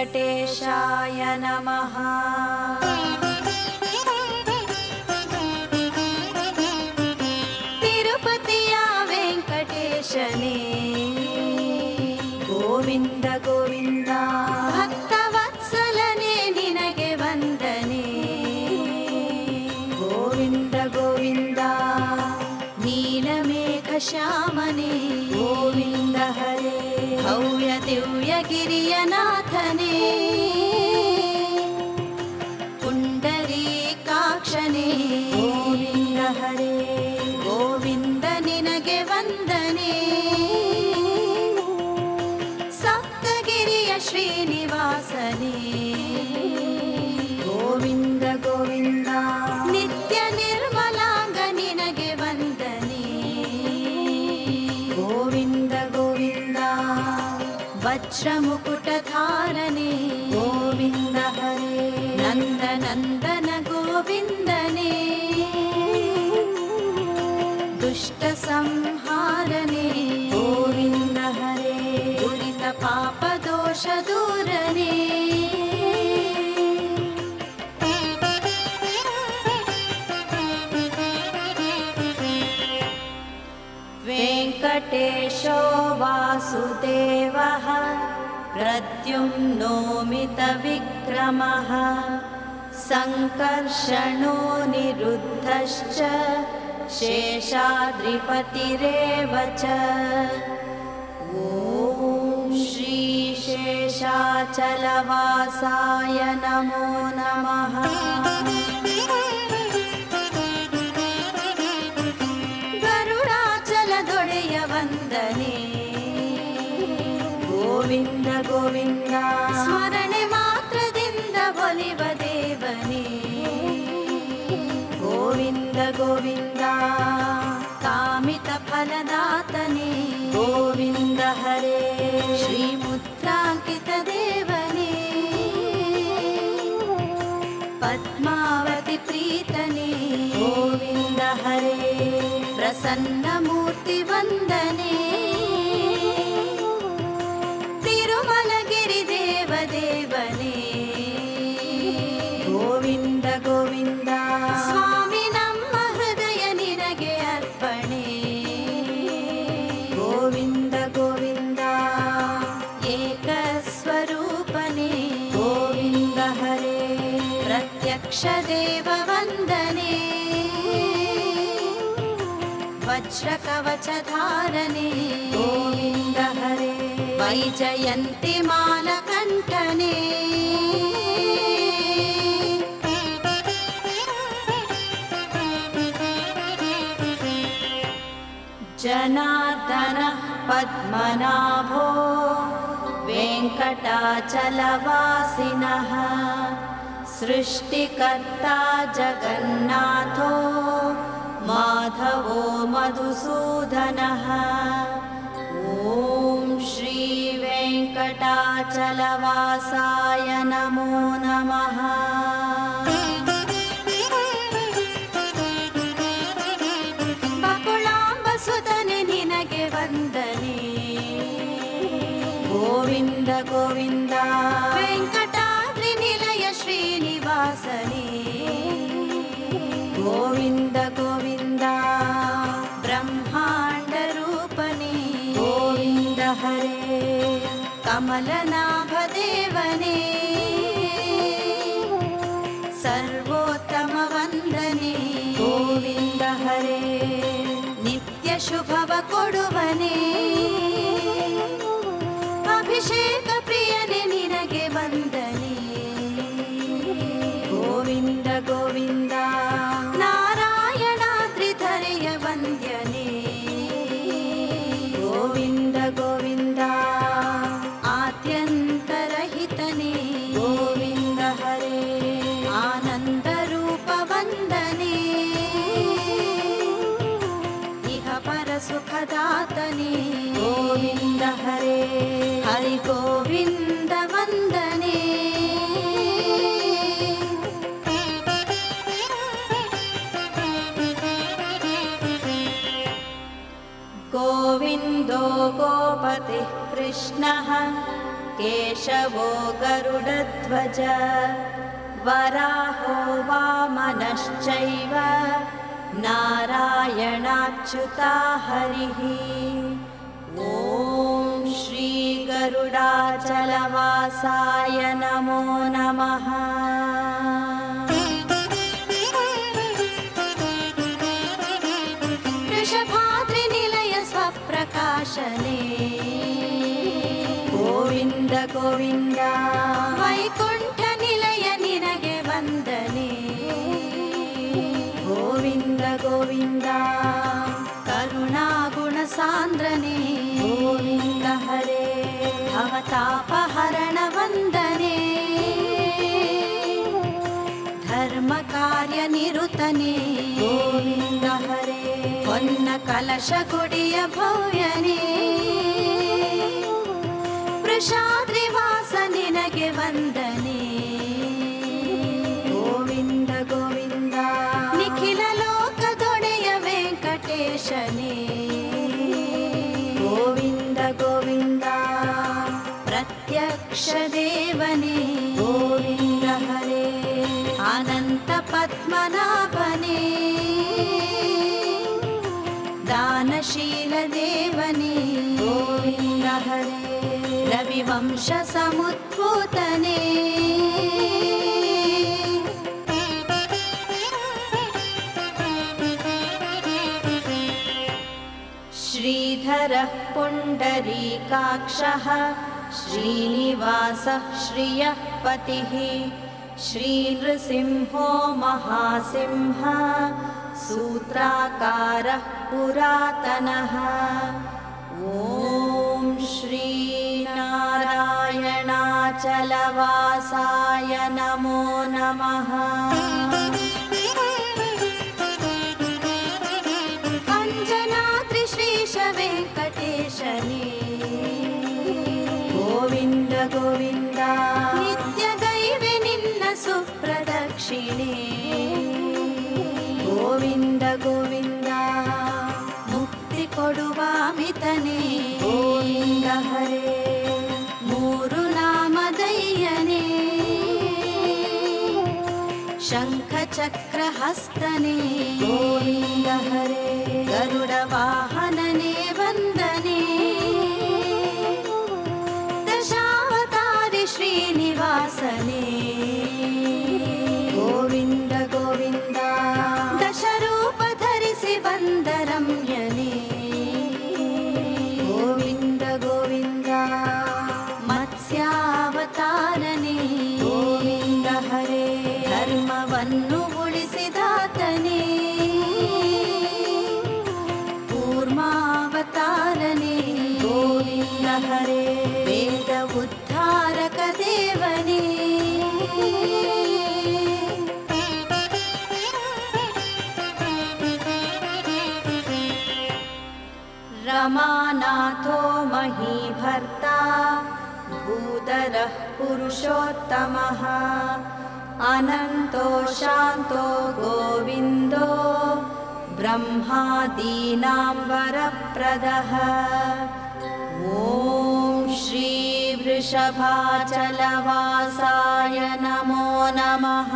ವೆಂಕಟೇಶಾಯ ನಮಃ. ತಿರುಪತಿಯ ವೆಂಕಟೇಶನೇ ಗೋವಿಂದ ಗೋವಿಂದ. ಭಕ್ತವತ್ಸಲನೇ ನಿನಗೆ ವಂದನೆ ಗೋವಿಂದ ಗೋವಿಂದ. ನೀಲಮೇಘ ಶ್ಯಾಮನೇ ಗೋವಿಂದ ಹರೇ. ಭವ್ಯ ದಿವ್ಯ ಗಿರಿಯ ನಾಥನೇ ಪುಂಡರೀಕಾಕ್ಷನೇ ಗೋವಿಂದ ಹರೇ. ಗೋವಿಂದ ನಿನಗೆ ವಂದನೆ. ಸಪ್ತಗಿರಿಯ ಶ್ರೀನಿವಾಸನೇ ಗೋವಿಂದ ಗೋವಿಂದ. ನಿತ್ಯ ನಿರ್ಮಲಾಂಗ ನಿನಗೆ ವಂದನೆ ಗೋವಿಂದ ಗೋವಿಂದ. ವಜ್ರಮುಕುಟಧಾರನೇ ಗೋವಿಂದ ಹರೇ. ನಂದ ನಂದನ ಗೋವಿಂದನೇ. ದುಷ್ಟ ಸಂಹಾರನೇ ಗೋವಿಂದ ಹರೇ. ದುರಿತ ಪಾಪ ದೋಷ ದೂರನೇ. ವೆಂಕಟೇಶೋ ವಾಸುದೇವಃ ಪ್ರದ್ಯುಮ್ನೋಮಿತವಿಕ್ರಮಃ. ಸಂಕರ್ಷಣೋ ನಿರುದ್ಧಶ್ಚ ಶೇಷಾದ್ರಿಪತಿರೇವ ಚ. ಓಂ ಶ್ರೀ ಶೇಷಾಚಲವಾಸಾಯ ನಮೋ ನಮಃ. ಗರುಡಾಚಲದೊಡೆಯ ವಂದನೆ ಗೋವಿಂದ ಗೋವಿಂದ. ಸ್ಮರಣೆ ಮಾತ್ರದಿಂದ ಒಲಿವ ದೇವನೇ ಗೋವಿಂದ ಗೋವಿಂದ. ಕಾಮಿತ ಫಲದಾತನೇ ಗೋವಿಂದ ಹರೇ. ಶ್ರೀ ಮುದ್ರಾಂಕಿತ ದೇವನೇ ಪದ್ಮಾವತಿ ಪ್ರೀತನೇ ಗೋವಿಂದ ಹರೇ. ಪ್ರಸನ್ನ ಮೂರ್ತಿ ವಂದನೆ. ತಿರುಮಲಗಿರಿ ದೇವದೇವನೇ ಗೋವಿಂದ ಗೋವಿಂದ. ಸ್ವಾಮಿ ನಮ್ಮ ಹೃದಯ ನಿನಗೆ ಅರ್ಪಣೆ ಗೋವಿಂದ ಗೋವಿಂದ. ಏಕಸ್ವರೂಪನೇ ಗೋವಿಂದ ಹರೇ. ಪ್ರತ್ಯಕ್ಷ ದೇವ ವಂದನೆ. ವಜ್ರ ಕವಚಧಾರನೇ ಗೋವಿಂದ ಹರೇ. ವೈಜಯಂತಿ ಮಾಲಕಂಠನೇ. ಜನಾರ್ದನಃ ಪದ್ಮನಾಭೋ ವೆಂಕಟಾಚಲವಾಸಿನಃ. ಸೃಷ್ಟಿಕರ್ತಾ ಜಗನ್ನಾಥೋ ಮಾಧವೋ ಮಧುಸೂದನಃ. ಓಂ ಶ್ರೀ ವೆಂಕಟಾಚಲವಾಸಾಯ ನಮೋ ನಮಃ. ಬಕುಳಾಂಬಸುತನೆ ನಿನಗೆ ವಂದನೆ ಗೋವಿಂದ ಗೋವಿಂದ. ವೆಂಕಟಾದ್ರಿ ನಿಲಯ ಶ್ರೀನಿವಾಸನೇ ಗೋವಿಂದ ಗೋವಿಂದ. ಬ್ರಹ್ಮಾಂಡ ರೂಪನೇ ಗೋವಿಂದ ಹರೇ. ಕಮಲನಾಭ ದೇವನೇ ಸರ್ವೋತ್ತಮ ವಂದನೆ ಗೋವಿಂದ ಹರೇ. ನಿತ್ಯ ಶುಭವ ಕೊಡುವನೇ ಅಭಿಷೇಕ ಪ್ರಿಯನೇ ನಿನಗೆ ವಂದನೆ ಗೋವಿಂದ ಗೋವಿಂದ. ನಾರಾಯಣಾದ್ರಿಧರೆಯ ವಂದ್ಯನೇ ಗೋವಿಂದ ಗೋವಿಂದ. ಆದ್ಯಂತರಹಿತನೇ ಗೋವಿಂದ ಹರೇ. ಆನಂದ ರೂಪ ವಂದನೆ. ಇಹ ಪರ ಸುಖದಾತನೇ ಗೋವಿಂದ ಹರೇ. ಹರಿ ಗೋವಿಂದ ವಂದನೆ. ಗೋವಿಂದೋ ಗೋಪತಿಃ ಕೃಷ್ಣಃ केशवो गरुडध्वज वराहो वामनश्चैव नारायणाच्युता हरिः। ॐ श्री गरुडाचलवासाय नमो नमः। वृषभाद्रिनिलय स्वप्रकाशने गोविन्द गोविन्द। वैकुण्ठनिलय निनगे वन्दने गोविन्द गोविन्द। करुणागुणसान्द्रने गोविन्द हरे भवतापहरण वन्दने धर्मकार्यनिरुतने गोविन्द हरे ಹೊನ್ನ ಕಲಶಗುಡಿಯ ಭವ್ಯನೇ ವೃಷಾದ್ರಿವಾಸ ನಿನಗೆ ವಂದನೆ ಗೋವಿಂದ ಗೋವಿಂದ। ನಿಖಿಲ ಲೋಕದೊಡೆಯ ವೆಂಕಟೇಶನೇ ಗೋವಿಂದ ಗೋವಿಂದ। ಪ್ರತ್ಯಕ್ಷ ದೇವನೇ ಗೋವಿಂದ ಹರೇ ಅನಂತ ಪದ್ಮನಾಭನೇ दानशील देवने गोविन्द हरे रविवंश समुद्भूतने श्रीधरः पुण्डरीकाक्षः श्रीनिवासः श्रियः पतिः श्रीनृसिंहो महासिंह सूत्राकारः पुरातनः। ॐ श्री नारायणाचलवासाय नमो नमः। अंजनाद्रिश्रीश वेङ्कटेशने गोविन्द गोविन्द। नित्यदैवे निन्न सुप्रदक्षिणे गोविन्द गोविन्द। मुक्ति ಕೊಡುವಾಮಿತನೇ ಗೋವಿಂದ ಹರೇ ಮೂರು ನಾಮದಯ್ಯನೇ ಶಂಖ ಚಕ್ರ ಹಸ್ತನೇ ಗೋವಿಂದ ಹರೇ ಗರುಡ ವಾಹನನೇ ವಂದನೆ ದಶಾವತಾರಿ ಶ್ರೀನಿವಾಸನೇ ಗೋವಿಂದ ಗೋವಿಂದ। ದಶರೂಪ ಧರಿಸಿ ಬಂದ ರಮ್ಯನೇ ಗೋವಿಂದ ಗೋವಿಂದ। ಮತ್ಸ್ಯಾವತಾರನೇ ಗೋವಿಂದ ಹರೇ ಧರ್ಮವನ್ನು ಉಳಿಸಿದಾತನೇ ಕೂರ್ಮಾವತಾರನೇ ಗೋವಿಂದ ಹರೇ ವೇದ ಉದ್ಧಾರಕ ದೇವನೇ रमानाथो महीभर्ता भूधरः पुरुषोत्तमः अनन्तो शान्तो गोविन्दो ब्रह्मादीनां वरप्रदः। ॐ श्री वृषभाचलवासाय नमो नमः।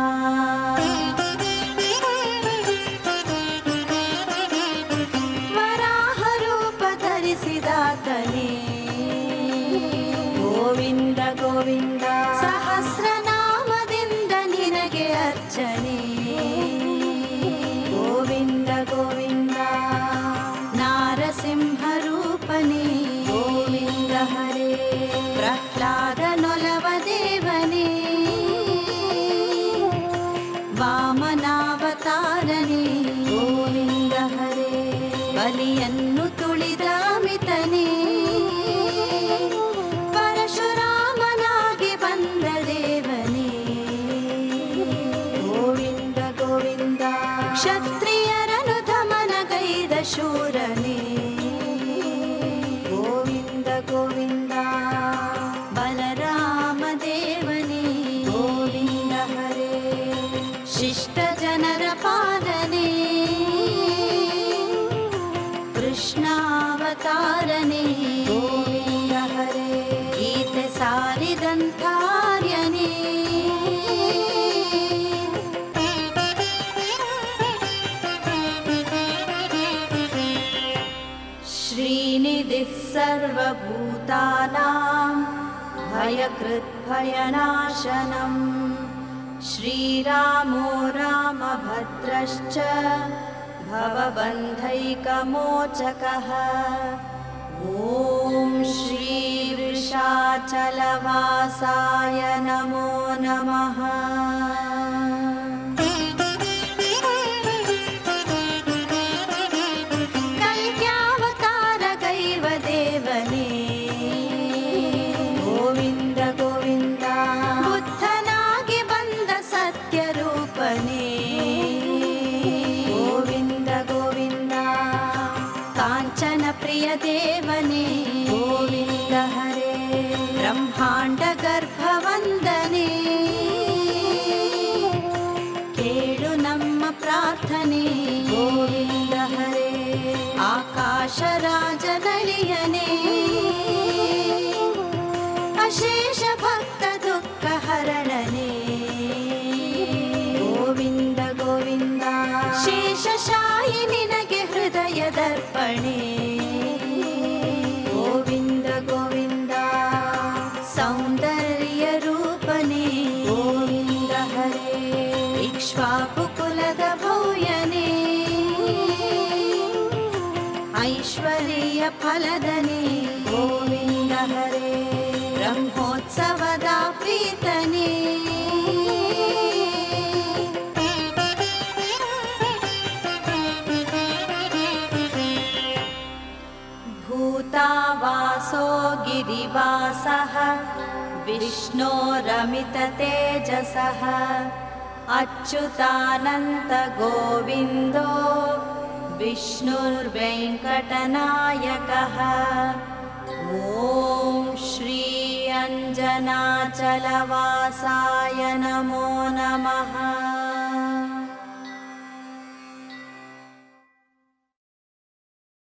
ಧರಿಸಿದಾತನೇ ಗೋವಿಂದ ಗೋವಿಂದ। ಸಹಸ್ರನಾಮದಿಂದ ನಿನಗೆ ಅರ್ಚನೆ ಗೋವಿಂದ ಗೋವಿಂದ। ನಾರಸಿಂಹ ರೂಪನೇ ಗೋವಿಂದ ಹರೇ ಪ್ರಹ್ಲಾದ ನೊಲವ ದೇವನೇ ವಾಮನಾವತಾರನೇ ಗೋವಿಂದ ಹರೇ ಬಲಿಯನ್ನು ತುಳಿದಾಮಿತನೇ ಪರಶುರಾಮನಾಗಿ ಬಂದ ದೇವನೇ ಗೋವಿಂದ ಗೋವಿಂದ। ಕ್ಷತ್ರಿಯರನು ದಮನಗೈದ ಶೂರನೇ ಗೋವಿಂದ ಗೋವಿಂದ। ಬಲರಾಮ ದೇವ श्रीनिधिग्रन्थार्यने श्रीनिधिः सर्वभूतानां भयकृद्भयनाशनम् श्रीरामो रामभद्रश्च भवबन्धैकमोचकः ॐ श्रीवृषाचलवासाय नमो नमः। कल्क्यावतारगैर्वदेवने गोविन्द गोविन्द बुद्धनागि बन्द सत्यरूपने गोविन्द गोविन्द काञ्चन प्रियदेवने गोविन्द हरे ब्रह्माण्ड गर्भवन्दने केळु नम्म प्रार्थने गोविन्द हरे आकाशराजनलियने अशेष भक्त दुःखहरणने गोविन्द गोविन्द शेषशायि निनगे हृदय दर्पणे गोविन्द गोविन्द सौन्दर्य रूपने गोविन्द हरे इक्ष्वाकुकुलद भूयने ऐश्वर्य फलदने गोविन्द हरे ब्रह्मोत्सवद प्रीतने भूतावासो गिरिवासः विष्णोरमिततेजसः अच्युतानन्त गोविन्दो विष्णुर्वेङ्कटनायकः ॐ श्री अञ्जनाचलवासाय नमो नमः।